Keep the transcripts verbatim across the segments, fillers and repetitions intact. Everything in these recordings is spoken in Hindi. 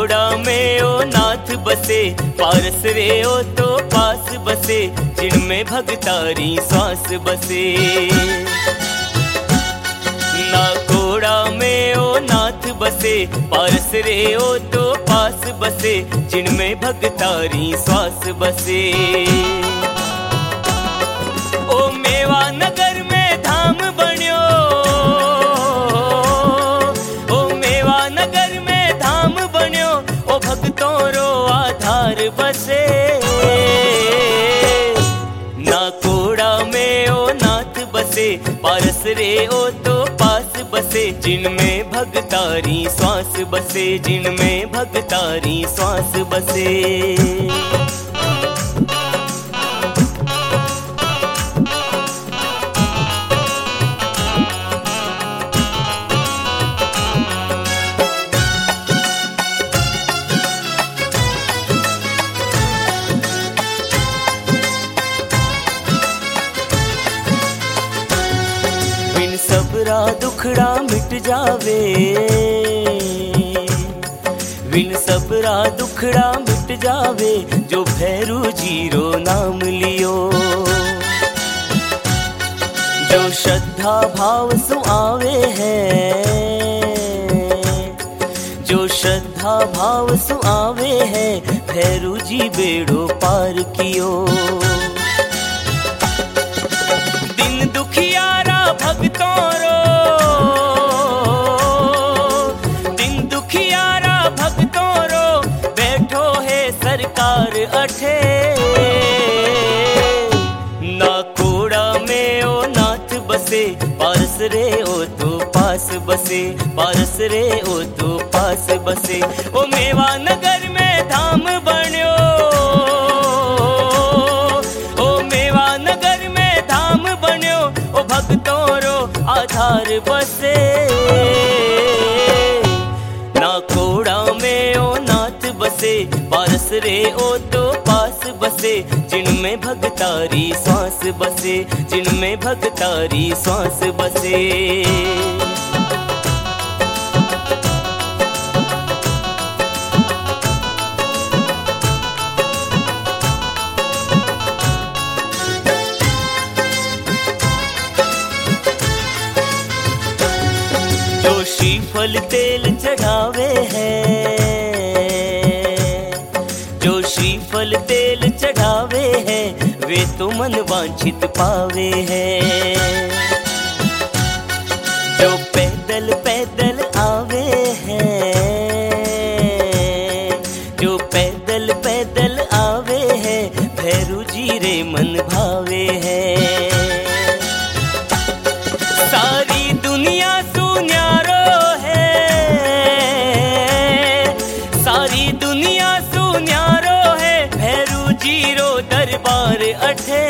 कोड़ा में ओ नाथ बसे, पारस रे ओ तो पास बसे, जिनमें भगतारी श्वास बसे। ना कोड़ा में ओ नाथ बसे, पारस रे ओ तो पास बसे, जिनमें भगतारी श्वास बसे। ओ मेवा नगर में धाम बन्यो, ओ मेवा नगर में धाम बन्यो, ओ भक्तों रो आधार बसे। ना कोड़ा में ओ नाथ बसे, पारस रे ओ तो पास बसे, जिनमें भगतारी श्वास बसे, जिनमें भगतारी श्वास बसे। सबरा दुखड़ा मिट जावे, बिन सबरा दुखड़ा मिट जावे, जो भैरू जीरो नाम लियो। जो श्रद्धा भाव सु आवे है, जो श्रद्धा भाव सु आवे है, भैरू जी बेड़ो पार कियो। दिन दुखियारा भक्तों रो, दिन दुखियारा भक्तों रो, बैठो है सरकार अठे। ना कोड़ा में ओ नाथ बसे, पारस रे ओ तो पास बसे, पारस रे ओ तो पास बसे। ओ मेवा नगर में धाम बन्यो, ओ मेवा नगर में धाम बन्यो, ओ भक्तों रो आधार बसे। ना कोड़ा में ओ नाथ बसे, पारस रे ओ तो पास बसे, जिनमें भगतारी श्वास बसे, जिनमें भगतारी श्वास बसे। जो श्रीफल तेल चढ़ावे है, जो श्रीफल तेल चढ़ावे है, वे तो मन वांछित पावे है। जो पैदल पैदल आवे है, जो पैदल पैदल आवे है, भैरू जी रे मन भावे है। सारी दुनिया सुन्यारो है, सारी दुनिया सुन्यारो है, भैरू जीरो दरबार अठे।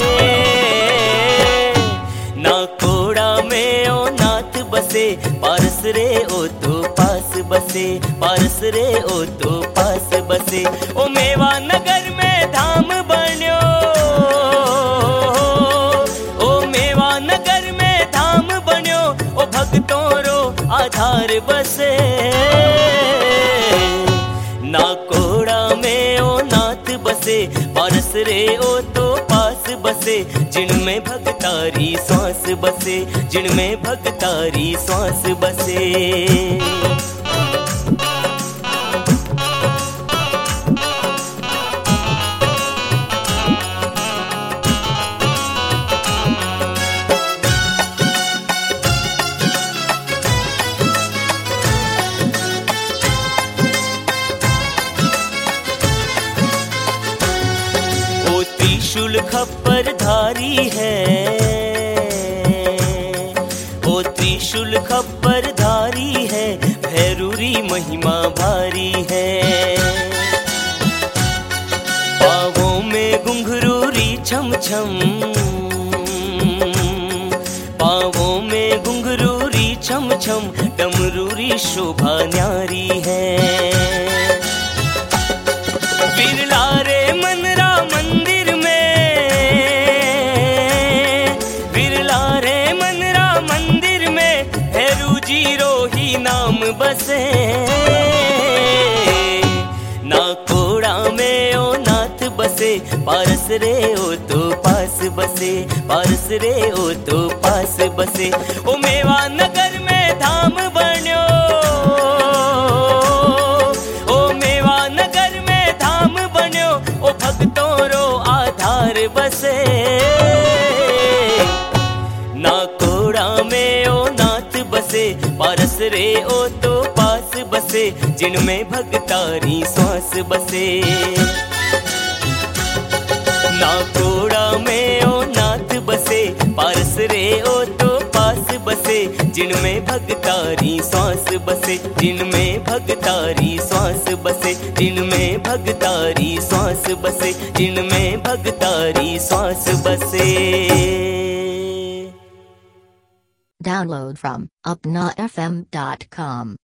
ना कोड़ा में ओ नाथ बसे, पारस रे ओ तो पास बसे, पारस रे ओ तो पास बसे। ओ मेवा नगर में धाम बन्यो, ओ मेवा नगर में धाम बन्यो, ओ भक्तों रो आधार बसे। ना कोड़ा में ओ नाथ बसे, पारस रे ओ तो पास बसे, जिनमें भगतारी श्वास बसे, जिनमें भगतारी श्वास बसे। त्रिशूल खप्पर धारी है, ओ त्रिशूल खप्पर धारी है, भैरूरी महिमा भारी है। पाँवों में घुंघरूरी छम छम, पाँवों में घुंघरूरी छम छम, डमरूरी शोभा न्यारी है। बिरला रे मनरा मंदिर में, बिरला रे मनरा मंदिर में, भैरू जीरो ही नाम बसे। बसे, पारस रे ओ तो पास बसे, पारस रे ओ तो पास बसे। ओ मेवा नगर में धाम बन्यो, ओ मेवा नगर में धाम बन्यो, ओ भक्तों रो आधार बसे। ना कोड़ा में ओ नाथ बसे, पारस रे ओ तो पास बसे, जिनमें भगतारी श्वास बसे। ना कोड़ा में ओ नाथ बसे, पारस रे ओ तो पास बसे, जिनमें भगतारी श्वास बसे, जिनमें भगतारी श्वास बसे, जिनमें भगतारी श्वास बसे, जिनमें भगतारी श्वास बसे। Download from upnafm dot com.